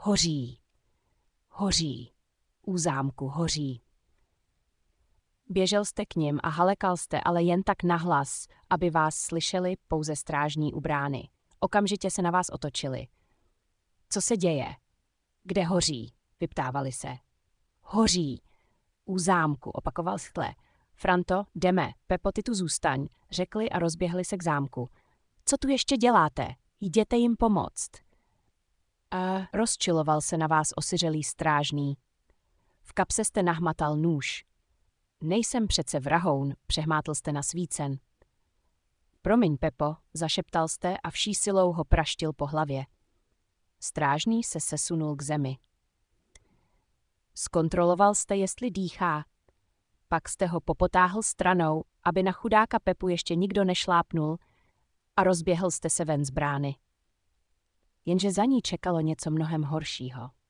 Hoří, hoří, u zámku hoří. Běžel jste k nim a halekal jste, ale jen tak nahlas, aby vás slyšeli pouze strážní u brány. Okamžitě se na vás otočili. Co se děje? Kde hoří? Vyptávali se. Hoří. U zámku, opakoval skle. Franto, jdeme, Pepo, ty tu zůstaň, řekli a rozběhli se k zámku. Co tu ještě děláte? Jděte jim pomoct. Rozčiloval se na vás osiřelý strážný. V kapse jste nahmatal nůž. Nejsem přece vrahoun, přehmátl jste nasvícen. Promiň, Pepo, zašeptal jste a vší silou ho praštil po hlavě. Strážný se sesunul k zemi. Zkontroloval jste, jestli dýchá. Pak jste ho popotáhl stranou, aby na chudáka Pepu ještě nikdo nešlápnul, a rozběhl jste se ven z brány. Jenže za ní čekalo něco mnohem horšího.